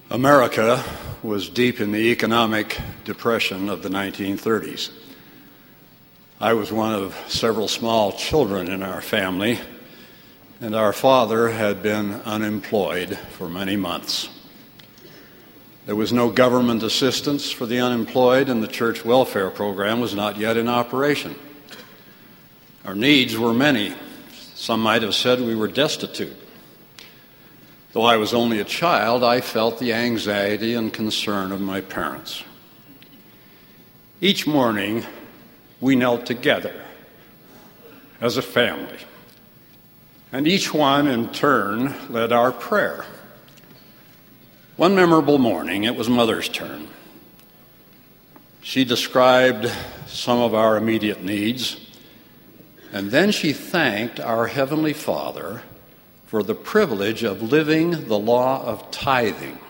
America was deep in the economic depression of the 1930s. I was one of several small children in our family, and our father had been unemployed for many months. There was no government assistance for the unemployed, and the church welfare program was not yet in operation. Our needs were many. Some might have said we were destitute. Though I was only a child, I felt the anxiety and concern of my parents. Each morning, we knelt together as a family, and each one in turn led our prayer. One memorable morning, it was Mother's turn. She described some of our immediate needs, and then she thanked our Heavenly Father for the privilege of living the law of tithing.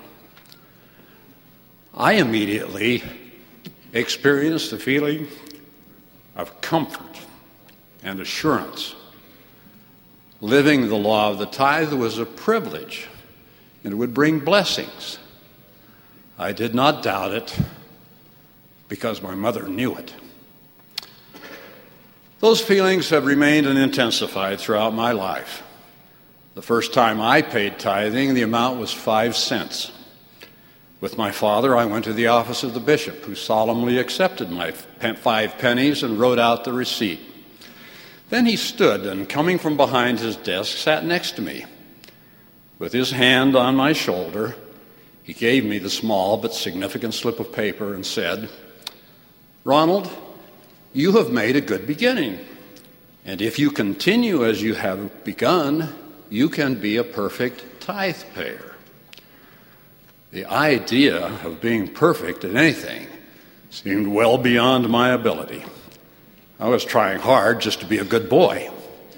I immediately experienced a feeling of comfort and assurance. Living the law of the tithe was a privilege, and it would bring blessings. I did not doubt it because my mother knew it. Those feelings have remained and intensified throughout my life. The first time I paid tithing, the amount was 5 cents. With my father, I went to the office of the bishop, who solemnly accepted my 5 pennies and wrote out the receipt. Then he stood and, coming from behind his desk, sat next to me. With his hand on my shoulder, he gave me the small but significant slip of paper and said, "Ronald, you have made a good beginning, and if you continue as you have begun, you can be a perfect tithe payer." The idea of being perfect at anything seemed well beyond my ability. I was trying hard just to be a good boy.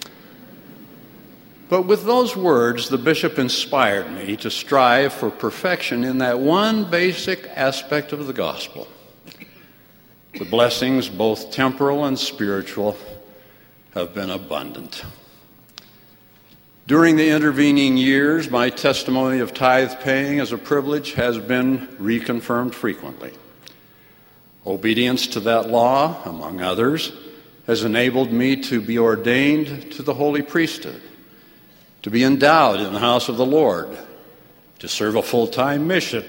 But with those words, the bishop inspired me to strive for perfection in that one basic aspect of the gospel. The blessings, both temporal and spiritual, have been abundant. During the intervening years, my testimony of tithe paying as a privilege has been reconfirmed frequently. Obedience to that law, among others, has enabled me to be ordained to the holy priesthood, to be endowed in the house of the Lord, to serve a full-time mission,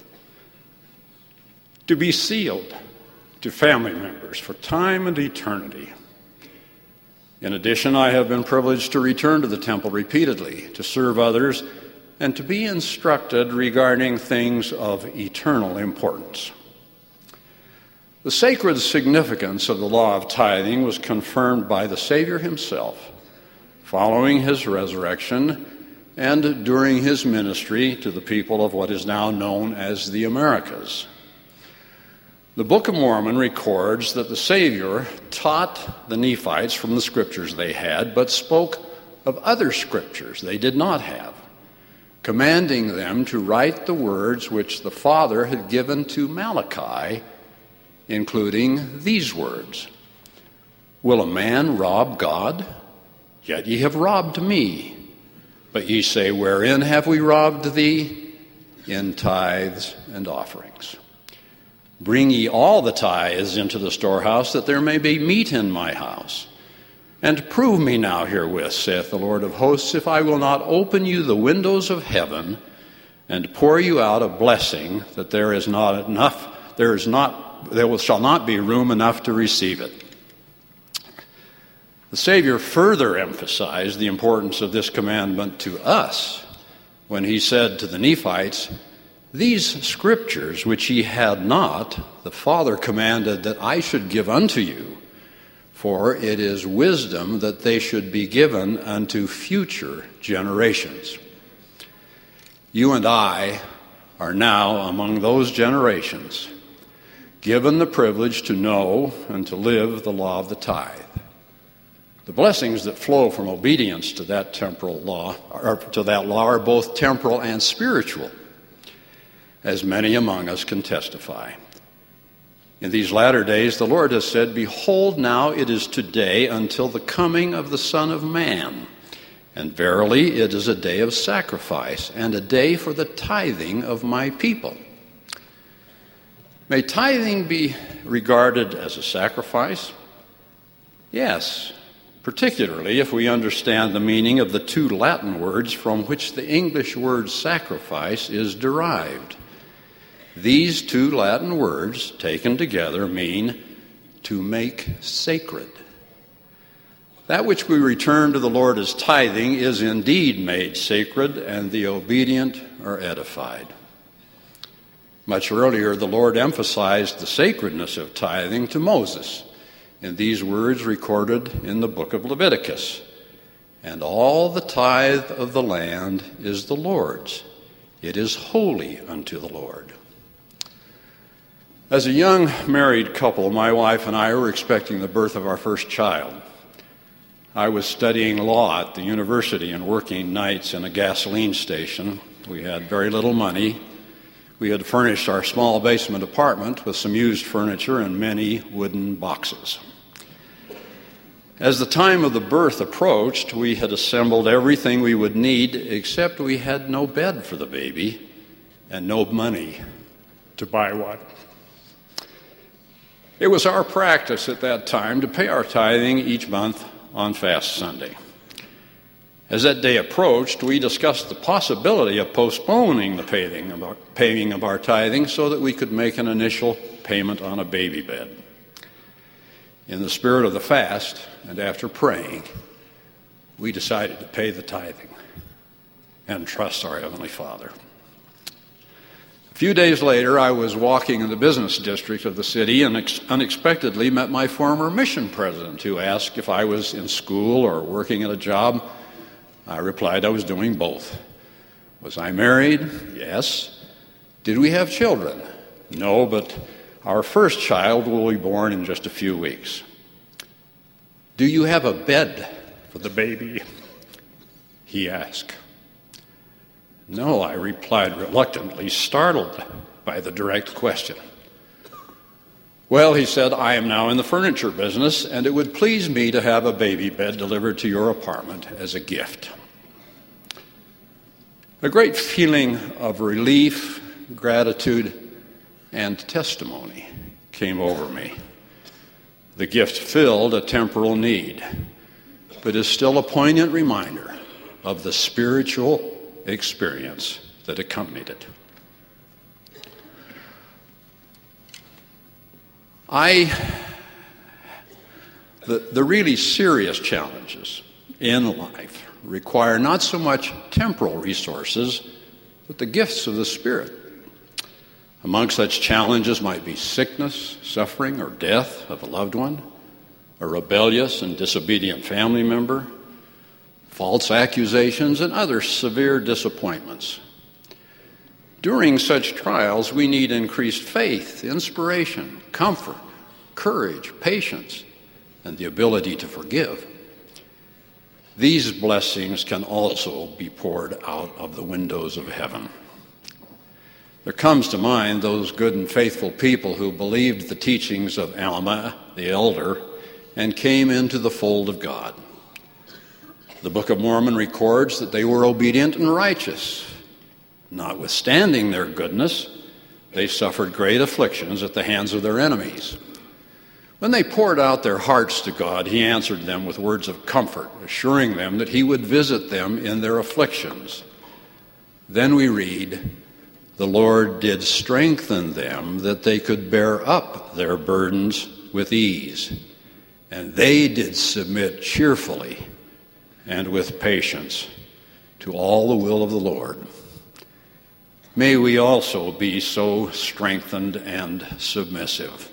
to be sealed to family members for time and eternity. In addition, I have been privileged to return to the temple repeatedly, to serve others, and to be instructed regarding things of eternal importance. The sacred significance of the law of tithing was confirmed by the Savior himself, following his resurrection and during his ministry to the people of what is now known as the Americas. The Book of Mormon records that the Savior taught the Nephites from the scriptures they had, but spoke of other scriptures they did not have, commanding them to write the words which the Father had given to Malachi, including these words: "Will a man rob God? Yet ye have robbed me. But ye say, Wherein have we robbed thee? In tithes and offerings. Bring ye all the tithes into the storehouse, that there may be meat in my house. And prove me now herewith, saith the Lord of hosts, if I will not open you the windows of heaven, and pour you out a blessing, that there shall not be room enough to receive it." The Savior further emphasized the importance of this commandment to us when he said to the Nephites, "These scriptures which ye had not, the Father commanded that I should give unto you, for it is wisdom that they should be given unto future generations." You and I are now among those generations, given the privilege to know and to live the law of the tithe. The blessings that flow from obedience to that law are both temporal and spiritual, as many among us can testify. In these latter days, the Lord has said, "Behold, now it is today until the coming of the Son of Man. And verily it is a day of sacrifice, and a day for the tithing of my people. May tithing be regarded as a sacrifice? Yes, particularly if we understand the meaning of the two Latin words from which the English word sacrifice is derived. These two Latin words, taken together, mean to make sacred. That which we return to the Lord as tithing is indeed made sacred, and the obedient are edified. Much earlier, the Lord emphasized the sacredness of tithing to Moses in these words recorded in the book of Leviticus. And all the tithe of the land is the Lord's. It is holy unto the Lord. As a young married couple, my wife and I were expecting the birth of our first child. I was studying law at the university and working nights in a gasoline station. We had very little money. We had furnished our small basement apartment with some used furniture and many wooden boxes. As the time of the birth approached, we had assembled everything we would need, except we had no bed for the baby and no money to buy one. It was our practice at that time to pay our tithing each month on Fast Sunday. As that day approached, we discussed the possibility of postponing the paying of our tithing so that we could make an initial payment on a baby bed. In the spirit of the fast, and after praying, we decided to pay the tithing and trust our Heavenly Father. A few days later, I was walking in the business district of the city and unexpectedly met my former mission president, who asked if I was in school or working at a job. I replied I was doing both. Was I married? Yes. Did we have children? No, but our first child will be born in just a few weeks. Do you have a bed for the baby? He asked. No, I replied reluctantly, startled by the direct question. Well, he said, I am now in the furniture business, and it would please me to have a baby bed delivered to your apartment as a gift. A great feeling of relief, gratitude, and testimony came over me. The gift filled a temporal need, but is still a poignant reminder of the spiritual experience that accompanied it. The really serious challenges in life require not so much temporal resources, but the gifts of the Spirit. Among such challenges might be sickness, suffering, or death of a loved one, a rebellious and disobedient family member, false accusations, and other severe disappointments. During such trials, we need increased faith, inspiration, comfort, courage, patience, and the ability to forgive. These blessings can also be poured out of the windows of heaven. There comes to mind those good and faithful people who believed the teachings of Alma, the elder, and came into the fold of God. The Book of Mormon records that they were obedient and righteous. Notwithstanding their goodness, they suffered great afflictions at the hands of their enemies. When they poured out their hearts to God, He answered them with words of comfort, assuring them that He would visit them in their afflictions. Then we read, the Lord did strengthen them that they could bear up their burdens with ease, and they did submit cheerfully and with patience to all the will of the Lord. May we also be so strengthened and submissive.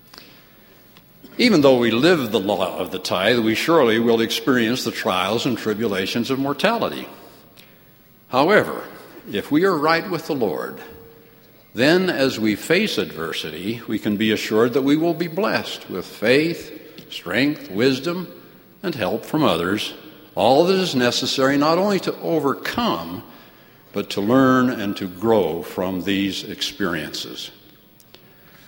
Even though we live the law of the tithe, we surely will experience the trials and tribulations of mortality. However, if we are right with the Lord, then as we face adversity, we can be assured that we will be blessed with faith, strength, wisdom, and help from others, all that is necessary not only to overcome, but to learn and to grow from these experiences.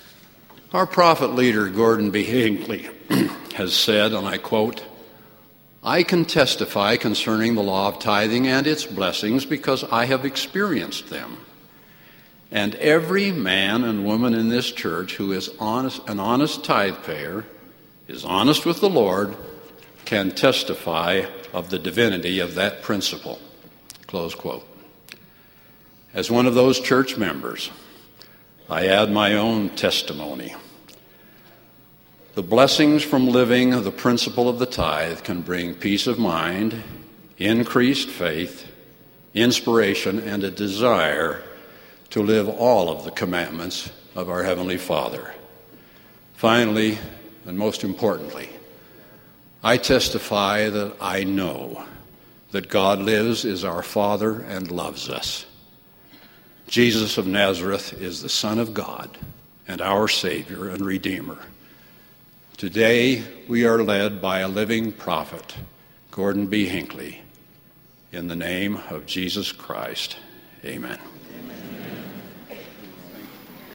Our prophet leader, Gordon B. Hinckley, has said, and I quote, I can testify concerning the law of tithing and its blessings because I have experienced them. And every man and woman in this church who is an honest tithe payer, is honest with the Lord, can testify of the divinity of that principle. Close quote. As one of those church members, I add my own testimony. The blessings from living the principle of the tithe can bring peace of mind, increased faith, inspiration, and a desire to live all of the commandments of our Heavenly Father. Finally, and most importantly, I testify that I know that God lives, is our Father, and loves us. Jesus of Nazareth is the Son of God and our Savior and Redeemer. Today, we are led by a living prophet, Gordon B. Hinckley. In the name of Jesus Christ, amen.